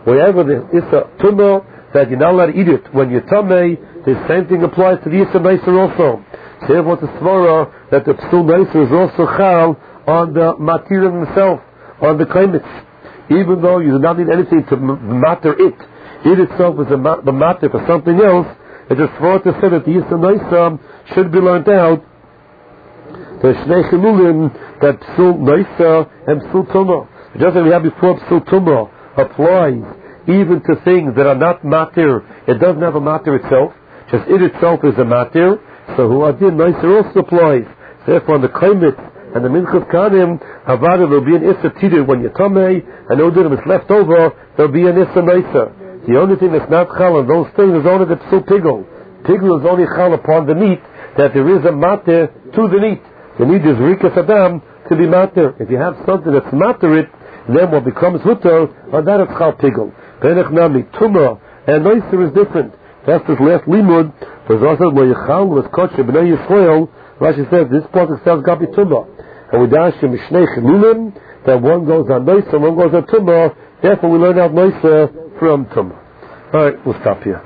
Wherever the Issa Tumah, that you're not allowed to eat it when you're Tameh, the same thing applies to the Issa Meiser also. So therefore the Svara that the Psul Meiser is also Chal on the Matir himself, on the Kaimitz. Even though you do not need anything to matter it. It itself is the matter for something else. It's just for to say that the Issa Meiser should be learned out. The Shnei Chilulim, that Psul Meiser and Psul Tumah. Just as we had before, Psul Tumah applies even to things that are not matir. It doesn't have a matir itself. Just it itself is a matir. So who adin Meiser also applies. Therefore, on the Kaimitz and the Minchas Kanim, Havada, there'll be an Issa Tidur when you're Tameh, and no dinim is left over, there'll be an Issa Meiser. The only thing that's not Chal on those things is only the Psul Pigel. Pigel is only Chal upon the meat, that there is a matir to the meat. The meat is Rikas Adam to be matir. If you have something that's matir it, then what becomes Hutter, on that it's Chal Pigel. Benech Nami, Tumah, and Meiser is different. That's this last limud. There's also where Yechal was Kodesh B'nai Yisrael. Rashi says this part itself got be Tumah. And we dash in Mishnei Chilulim that one goes on Meiser, one goes on Tumah. Therefore we learn out Meiser from Tumah. Alright, we'll stop here.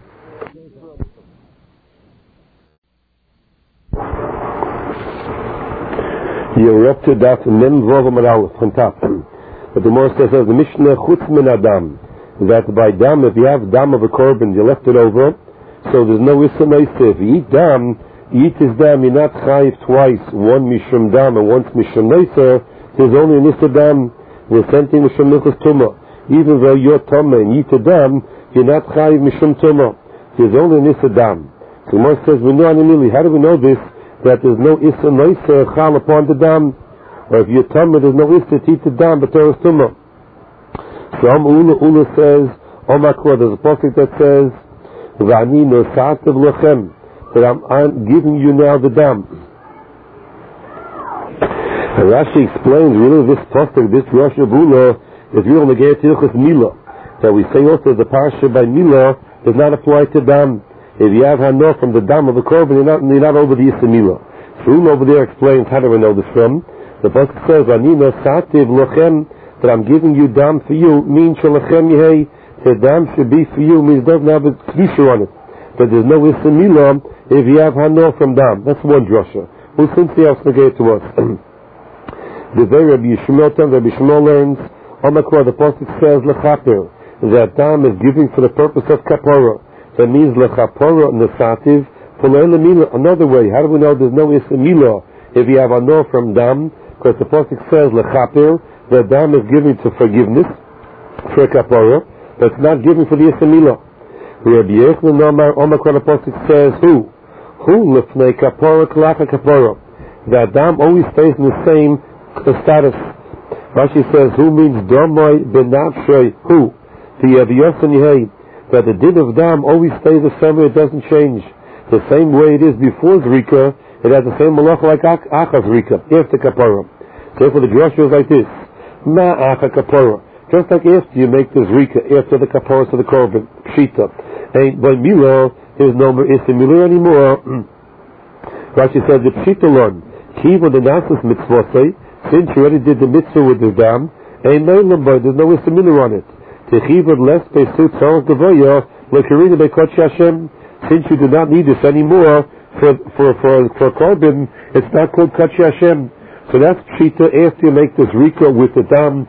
You're up to that Mem Vav Amar Aleph on top. But the Gemara says the Mishnah Chutz Min Adam, that by dam, if you have dam of a korban, you left it over, so there's no Issa Meiser. If you eat dam, you eat his dam, you're not chayiv twice, one Mishum Dam and once Mishum Meiser. There's only an Issa Dam. We're sending Mishum Nichas Tumah. Even though you're Tameh and you eat a dam, you're not chayiv Mishum Tumah. There's only an Issa Dam. So the Gemara says, we know Animili. How do we know this? That there's no Issa Meiser chal upon the dam. Or if you're Tameh, there's no Issa to eat the dam, but there is Tumah. So Ula says, Omakwa, there's a pasuk that says, V'ani nosatav lochem, that I'm giving you now the dam. And Rashi explains, really this pasuk, this Rosh Ula, is real Negei Tilchus Milah. That we say also the parsha by Milah does not apply to dam. If you have Hanoah from the dam of the korban, you're not over the Yisra Milah. So Ula over there explains, how do we know this from? The pasuk says, V'ani nosatav lochem, that I'm giving you dam for you, means shalachem yehei, the dam should be for you, means doesn't have a kedusha on it. But there's no Issa Milah if you have Hanoah from dam. That's one drasha. Who simply else negate to us? The very Rabbi Yishmael learns, Omakra, the pasuk says, lechaper, that dam is giving for the purpose of kapara. That means lechapara nesativ, for le'ela milah. Another way, how do we know there's no Issa Milah if you have Hanoah from dam? Because the pasuk says, lechaper, the dam is giving to forgiveness for kapara, but it's not giving for the Issa Milah. Rabbi Yechon Omakra, the pasuk says, who lefnei kapara k'lacha kapara. The dam always stays in the same status. Rashi says, who means domai benafshay, who the Yaviyosan Yehei, that the din of dam always stays the same way, it doesn't change. The same way it is before Zrika, it has the same malacha like Achaz Zrika, after kapara. Therefore the drasha is like this. Ma'acha kapara. Just like after you make the zrika, after the kapara of the korban, pshita. And by milah, there's no more Issa Milah anymore. Rashi said the pshita learn. Kiva the nasus mitzvosei, since you already did the mitzvah with the dam, and there's no Issa Milah on it. Techiva less besut tzarach gavoya, lekarina bekot Hashem, since you do not need this anymore for korban, it's not called Kachi Hashem. So that's pshita after you make this rika with the dam.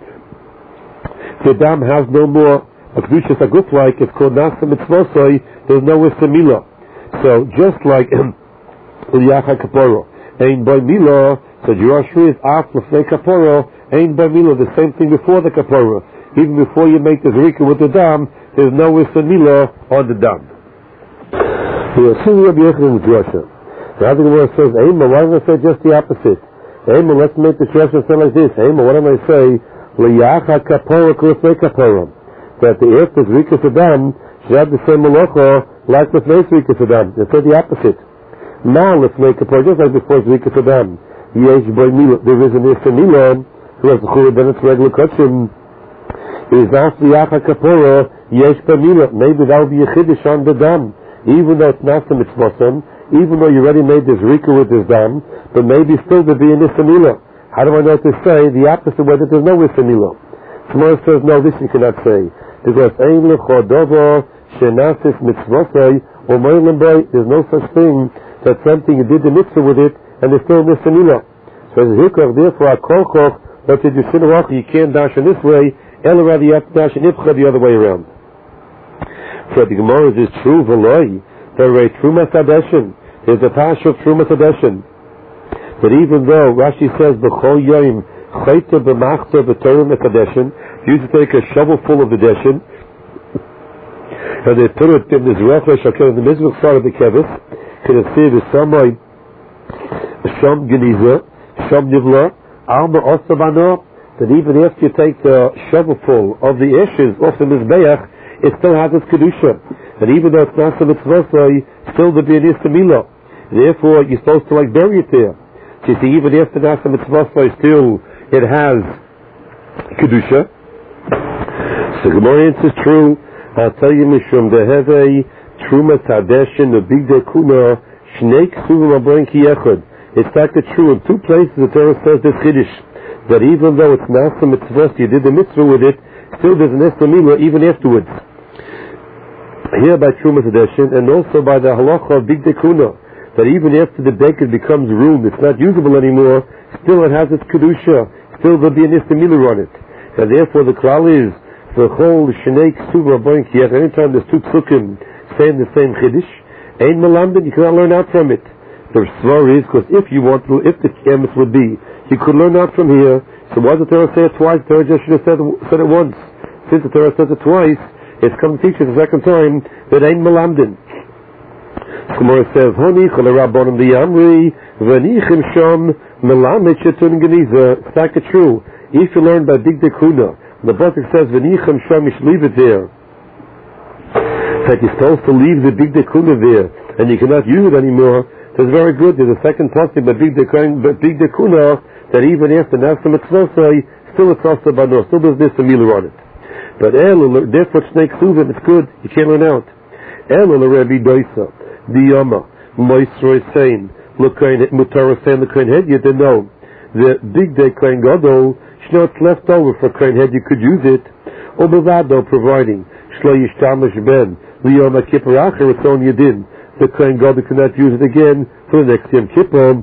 The dam has no more a kedushas agut like it's called nasa mitzvosai. There's no Issa Milah. So just like the yacha kapara, ein by milah. So Jerashri is after lefnei kapara, ein by milah. The same thing before the kapara. Even before you make this rika with the dam, there's no Issa Milah on the dam. We'll see Rabbi Yechon's drasha. The other word says, Eima, why don't I say just the opposite? Eima, let's make the drasha sound like this. Eima, what am I say? L'yacha kapara k'lefnei kapara. That the earth is rika sedam should have the same malacha like lefnei rika sedam. They say the opposite. Now lefnei kapara, just like before it's rika sedam. Yesh by milah, there is an Issa Milah, who has the chulei ben its regular kachim. Is after yacha kapara, yesh by milah. Maybe that will be a chiddush on the dam. Even though it's not the mitzvah, even though you already made this rika with this dam, but maybe still there be an Issa Milah. How do I know to say the opposite way that there's no Issa Milah? Tomorrow says, no, this you cannot say. because Ein Lecho Dovo Shenasis Mitzvosai or Moilim Bay, there's no such thing that something you did the mitzvah with it and there's still mitzvah milah. So as a hikach, therefore a kolchoch, but if you you can't dash in this way, Ela rather you have to dash in Ipcha the other way around. So the Gemara is true, V'loi, there are Trumas Hadeshin. There's a parsha of Trumas Hadeshin. That even though Rashi says B'chol Yom Chayta B'machta B'torim Hadeshin, you used to take a shovel full of the deshin, and they put it in this refresh in the Mizrach side of the kevis, can it see the Samai Sham Geniza, Sham Nivla, Alma Osabano, that even after you take the shovelful of the ashes off the Mizbeach, it still has its Kedusha. And even though it's not the Mitzvah, still the B'yanis Milah. Therefore, you're supposed to bury it there. So you see, even after Nasa Mitzvah, still it has Kedusha. So Gemara is true. I'll tell you, Mishum, they have a Truma Tadeshin, a big dekuna, Shnei Ksuvim Abrain Ki Echad. It's actually true in two places the Torah says this Chiddush, that even though it's not some mitzvah, you did the mitzvah with it, still there's an estamila even afterwards. Here by Truma Tadeshin, and also by the halacha of big dekuna, that even after the baker becomes room, it's not usable anymore, still it has its kedusha, still there'll be an estamila on it. And therefore the klal is, the whole Shnei Ksuvim Abrain Ki Echad, anytime there's two psukim saying the same Chiddush, Ein Melamdin, you cannot learn out from it. The svar is, because if the emes would be, you could learn out from here. So why does the Torah say it twice? The Torah just should have said it once. Since the Torah says it twice, it's come to teach us the second time that Ein Melamdin. Gemara says, Honi chol rabbanim diyamri v'nichim sham melamed shetun geniza. It's not true. If you learn by big dekuna, the Pasuk says, v'nichim sham, you should leave it there. That you're supposed to leave the big dekuna there, and you cannot use it anymore. It's very good. There's a second Pasuk by big dekuna, that even after Nasa Mitzvah, still it's also banor, still there's this Amila on it. But therefore Shnei Ksuvim, it's good, you can't learn out. Elo l'Rebbe Doisa, Diyama, Moisroi Sein, L'Koin Mutara Sein L'Koin Head, you didn't know. The big day Koin Gadol, it's left over for Koin Head, you could use it. Or Bavado, providing, Shlo Yishtamish Ben, Liyama Kippur Acher, it's on Yedin. The Koin Gadol cannot use it again for the next Yom Kippur,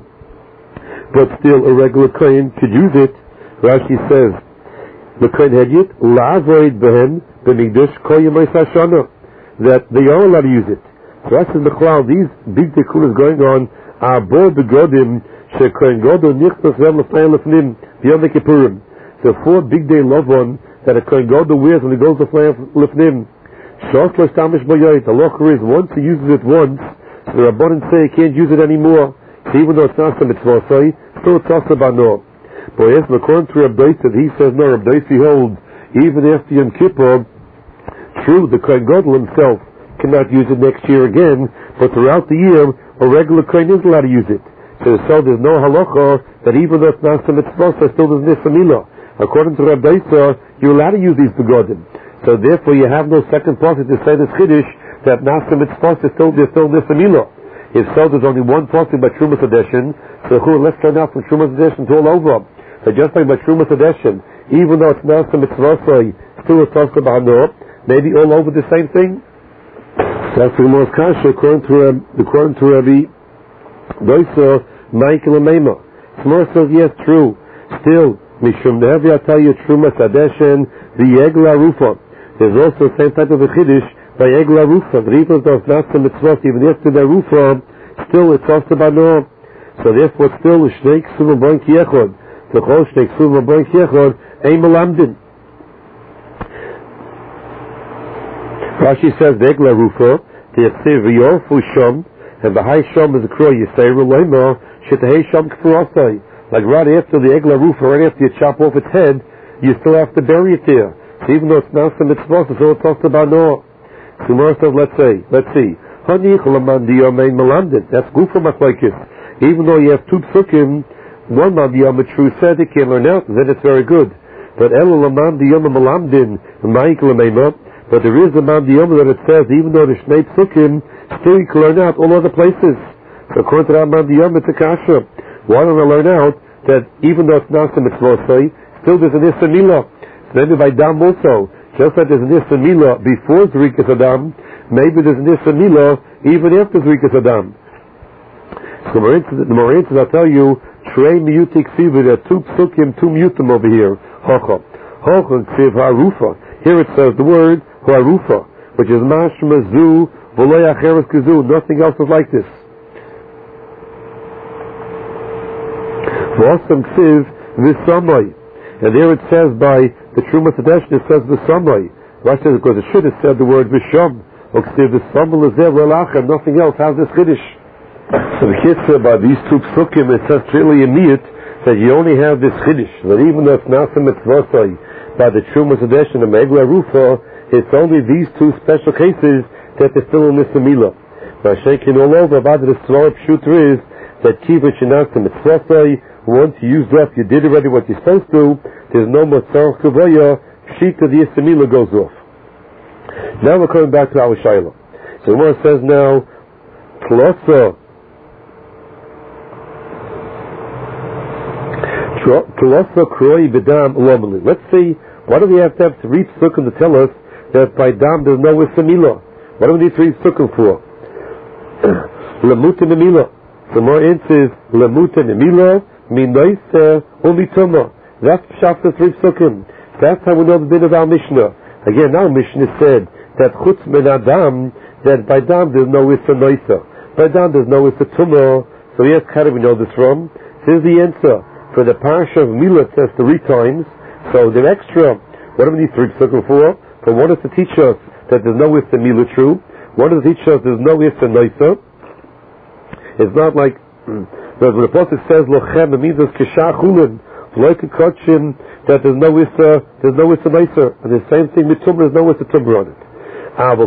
but still a regular Koin could use it. Rashi says, the Koin Hedyot, La'avoid Behen, B'migdash Koyim Hashana, that they are allowed to use it. So that's in the cloud, these big tikunas going on, are bo begodim, she'koin Gadol nichnas v'em l'fnei l'fnim, beyond the Kippurim. So 4 big day lavon that a Koin Gadol wears when he goes to l'fnim. Shos lo shtamish boyoyt, the locher is, once he uses it once, so the Rabbanan say he can't use it anymore. So even though it's not some mitzvah, still it's also bano. But yes, according to Rabbi Doisa, he says no, Rabbi Doisa holds, even after Yom Kippur, true, the Kohen Gadol himself cannot use it next year again, but throughout the year, a regular Kohen is allowed to use it. So there's no halacha that even though it's not some mitzvah, still there's nisamilah. According to Rabbi Doisa, you're allowed to use these begodim. So therefore you have no second pasuk to say this chiddush that not some mitzvah, there's still nisamilah. If so, there's only one pasuk by Trumas Hadeshin, so let's turn out from Trumas Hadeshin to all over. So just like by Trumas Hadeshin, even though it's not some mitzvah, still it's also b'hanor, maybe all over the same thing. That's the most kasha according to Rabbi Doisa, Michael and Meima. Smor says yes, true. Still, Mishum Nehevi, I tell you, Trumas Hadeshin, the Yegla Rufa. There's also the same type of a chiddush by Egla Rufa. But even though it's not some mitzvah, even after the Rufa, still it's also b'hanor. So therefore, still the Shnei Ksuvim Abrain Ki Echad. The whole Shnei Ksuvim Abrain Ki Echad, Ein Melamdin. Rashi says, Egla Rufa, the Yetziv V'yorfu Shom, and the high Shom is a crow, you say, Reloima, Shetahei Shom K'furasai. Like right after the Egla Rufa, right after you chop off its head, you still have to bury it there. So even though it's not some mitzvah, it's all talked about no. Gemara says, let's see. Hani Cholaman Diyom Ein Melamdin. That's good for Machlokes. Even though you have 2 psukim, one Mandiyam, a true said it can't learn out, then it's very good. But Elo Laman Diyom Melamdin, Ma'ikla Meima, but there is a Mandiyam that it says, even though the Shnei Psukim, still you can learn out all other places. So according to that Mandiyam, it's a kasha. Why don't I learn out that even though it's not some mitzvah, still there's an Issa Milah. So maybe by Dam also, Just like there's an Issa Milah before Zrikas Adam, maybe there's an Issa Milah even after Zrikas Adam. So the Morintis, I'll tell you, Trey Miyutik Siva, there are two psukim, two mutim over here. Hocha. Hocha Ksiv Harufa. Here it says the word Harufa, which is Mashma Zu, V'loy Acheres Kizu. Nothing else is like this. V'osam Ksiv V'samai. And there it says by the Truma Tedeshin, it says V'samai. Why says it? Because it should have said the word V'sham. Or Ksiv V'samai is there, V'lachem. Nothing else has this Chiddush. So the Kitzah, by these two psukim, it says clearly in Miyut that you only have this Chiddush, that even though it's Nasa Mitzvosai, by the Truma Tzedesh and the Megla Rufa, it's only these two special cases that they're still in this Milah. By shaking all over, about the Svar Pshuter is that Kiva Shinasa Mitzvosai, once you used up, you did already what you're supposed to, there's no more Tzarech Kavaya, Pshita the Yisamilah goes off. Now we're coming back to our Shaila. So the Gemara says now, Klosa, let's see, why do we have to have three psukim to tell us that by dam there's no Issa-Milah? What do we need three psukim for? Lemuta Milah. The more answers, Lemuta Milah, Minoisa, Umituma. That's Pshat the three psukim. That's how we know the bit of our Mishnah. Again, our Mishnah said that Chutz Men Adam, that by dam there's no Issa-Noisa. By dam there's no Issa-Tumah. So yes, how do we know this from? Here's the answer. For the parasha of Milah, it says 3 times. So the extra, what do we need 3 psukim for? For one is to teach us that there's no Issa Milah true. One is to teach us there's no Issa Noisa. It's not like, when the Apostle says, Lochem, it means it's Kishah Chulin, like a Kotchin, that there's no Issa Noisa. And the same thing with Tumah, there's no Issa Tumah on it. But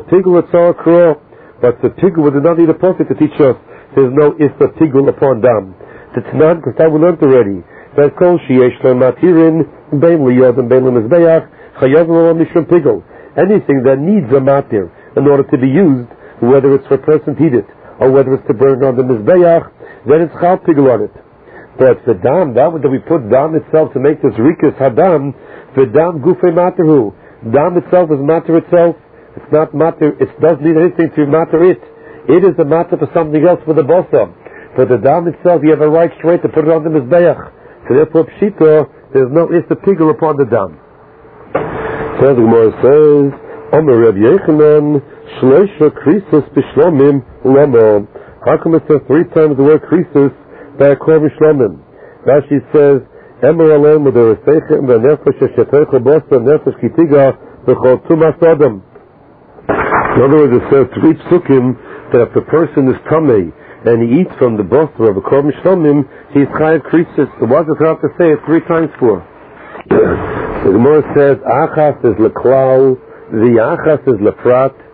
the Tigul did not need a Apostle to teach us there's no Issa Tigul upon Dam. It's not, because that we learned already. That kol sheyesh lo matirin bein liyod and bein lemizbeach chayav lo mishum pigel. Anything that needs a matir in order to be used, whether it's for a person to eat it or whether it's to burn on the mizbeach, then it's chal pigel on it. But the dam, that we put dam itself to make this rikas hadam, the dam gufei matirhu. Dam itself is matir itself. It's not matir. It doesn't need anything to matir it. It is a matir for something else for the bosa. For the dam itself, you have a right straight to put it on the mizbeach. So therefore, pshita, there's no Issa Pigel upon the dam. So the Gemara says, Omer Reb Yechanan, Shleisha Krisus Bishlomim Lama. How come it says 3 times the word Krisus by a Korban Shlomim? Rashi says, Emer Alem with the Resechem, the Nefesh Shetecha Bosa, Nefesh Kitiga, the Chol Tumas Adam. In other words, it says 3 psukim that if the person is Tamei, and he eats from the bosra of a korban shlomim, he's chayav krisus. So what does it have to say it 3 times for? The Gemara says, achas is leklal, the achas is leprat,